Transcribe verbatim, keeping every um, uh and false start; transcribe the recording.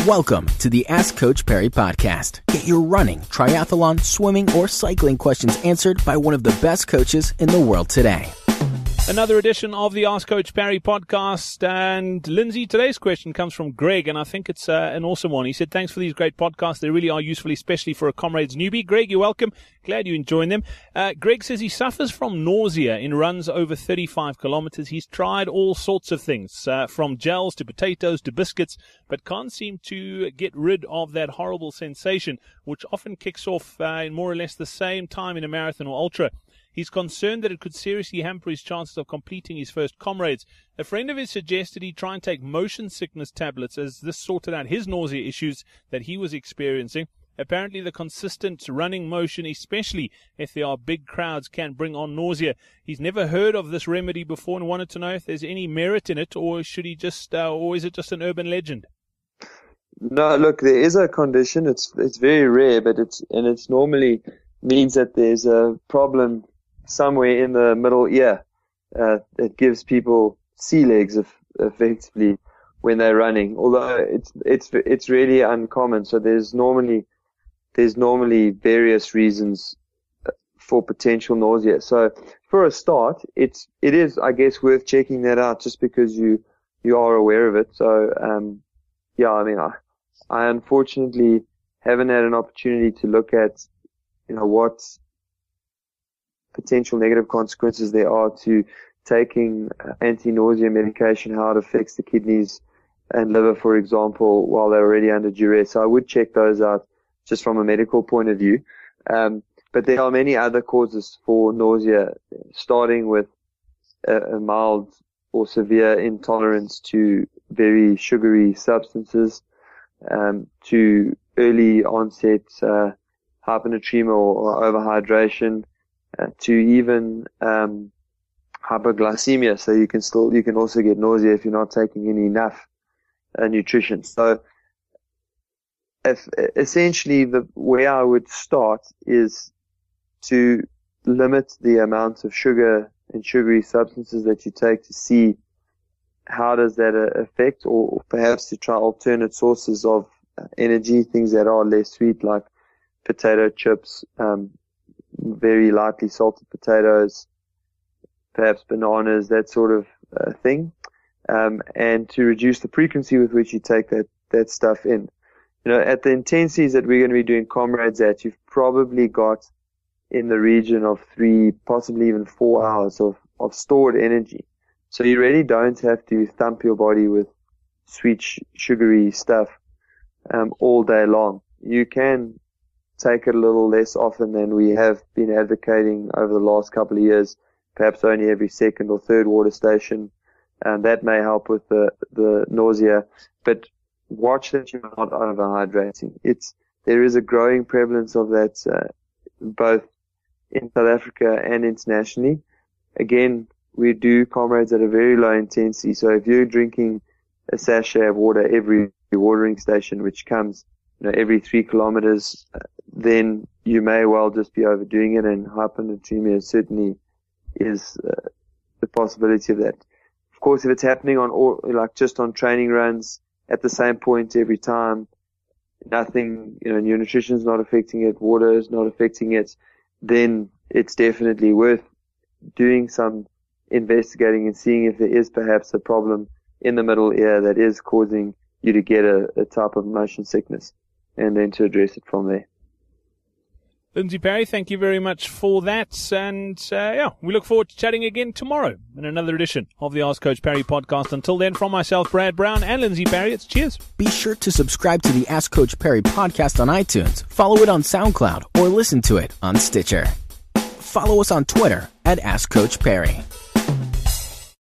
Welcome to the Ask Coach Perry podcast. Get your running, triathlon, swimming, or cycling questions answered by one of the best coaches in the world today. Another edition of the Ask Coach Perry podcast. And Lindsay, today's question comes from Greg, and I think it's uh, an awesome one. He said, thanks for these great podcasts. They really are useful, especially for a Comrades newbie. Greg, you're welcome. Glad you enjoyed them. Uh, Greg says he suffers from nausea in runs over thirty-five kilometers. He's tried all sorts of things, uh, from gels to potatoes to biscuits, but can't seem to get rid of that horrible sensation, which often kicks off uh, in more or less the same time in a marathon or ultra. He's concerned that it could seriously hamper his chances of completing his first Comrades. A friend of his suggested he try and take motion sickness tablets, as this sorted out his nausea issues that he was experiencing. Apparently the consistent running motion, especially if there are big crowds, can bring on nausea. He's never heard of this remedy before and wanted to know if there's any merit in it, or should he just, uh, or is it just an urban legend? No, look, there is a condition. It's it's very rare, but it's and it's normally means that there's a problem somewhere in the middle ear uh, that gives people sea legs if, effectively when they're running. Although it's it's it's really uncommon. So there's normally there's normally various reasons for potential nausea. So for a start, it's it is I guess worth checking that out just because you you are aware of it. So um, yeah, I mean I I unfortunately haven't had an opportunity to look at you know what potential negative consequences there are to taking anti-nausea medication, how it affects the kidneys and liver, for example, while they're already under duress. So I would check those out just from a medical point of view. Um, but there are many other causes for nausea, starting with a, a mild or severe intolerance to very sugary substances, um, to early onset uh, hyponatremia or, or overhydration, Uh, to even um, hypoglycemia. So you can still you can also get nausea if you're not taking in enough uh, nutrition. So if, essentially the way I would start is to limit the amount of sugar and sugary substances that you take to see how does that uh, affect, or perhaps to try alternate sources of energy, things that are less sweet like potato chips, um, very lightly salted potatoes, perhaps bananas, that sort of uh, thing, um, and to reduce the frequency with which you take that, that stuff in. You know, at the intensities that we're going to be doing Comrades at, you've probably got in the region of three, possibly even four hours of, of stored energy. So you really don't have to thump your body with sweet, sh- sugary stuff um, all day long. You can take it a little less often than we have been advocating over the last couple of years, perhaps only every second or third water station, and that may help with the, the nausea. But watch that you're not overhydrating. It's, there is a growing prevalence of that, uh, both in South Africa and internationally. Again, we do Comrades at a very low intensity, so if you're drinking a sachet of water every watering station, which comes you know, every three kilometers, uh, then you may well just be overdoing it, and hyponatremia certainly is uh, the possibility of that. Of course, if it's happening on all, like just on training runs at the same point every time, nothing, you know, your nutrition's not affecting it, water is not affecting it, then it's definitely worth doing some investigating and seeing if there is perhaps a problem in the middle ear that is causing you to get a, a type of motion sickness, and then to address it from there. Lindsay Perry, thank you very much for that. And uh, yeah, we look forward to chatting again tomorrow in another edition of the Ask Coach Perry podcast. Until then, from myself, Brad Brown, and Lindsay Perry, it's cheers. Be sure to subscribe to the Ask Coach Perry podcast on iTunes, follow it on SoundCloud, or listen to it on Stitcher. Follow us on Twitter at Ask Coach Perry.